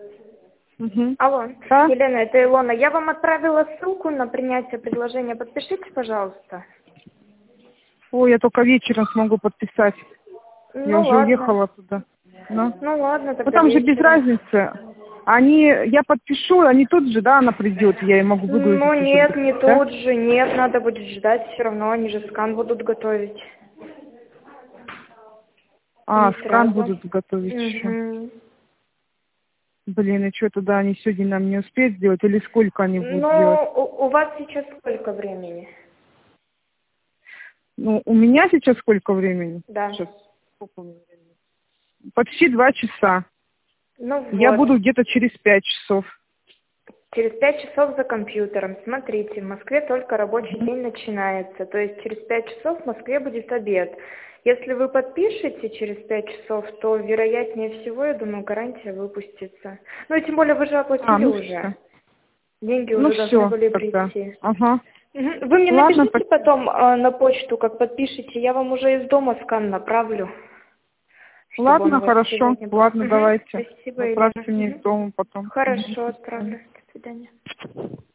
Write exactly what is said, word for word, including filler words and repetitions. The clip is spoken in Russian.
Угу. Алло, Да? Елена, это Илона. Я вам отправила ссылку на принятие предложения. Подпишите, пожалуйста. Ой, я только вечером смогу подписать. Я Ну уже ладно. уехала туда. Ну, Ну ладно, ну тогда там же без вечером. разницы. Они, я подпишу, они тут же, да, она придет, я ей могу Ну выгрузить уже, нет, не да? тут же, нет, надо будет ждать все равно, они же скан будут готовить. А, Не скан сразу. будут готовить еще. Угу. Блин, и что туда они сегодня нам не успеют сделать, или сколько они будут делать? Ну, у, у вас сейчас сколько времени? Ну, у меня сейчас сколько времени? Да. Сейчас, сколько у меня времени? Почти два часа. Ну Я вот. буду где-то через пять часов. Через пять часов за компьютером. Смотрите, в Москве только рабочий день начинается. То есть через пять часов в Москве будет обед. Если вы подпишете через пять часов, то вероятнее всего, я думаю, гарантия выпустится. Ну и тем более вы же оплатили А, ну уже. все. Деньги Ну уже должны все были тогда. прийти. Ага. Мгм. Вы мне Ладно, напишите потом э, на почту, как подпишете, я вам уже из дома скан направлю, чтобы он ладно, у вас хорошо. сегодня был. Ладно, Мгм. давайте. Спасибо, Елена. Отправьте мне из Мгм. дома потом. Мгм, Хорошо, до свидания. отправлю. До свидания.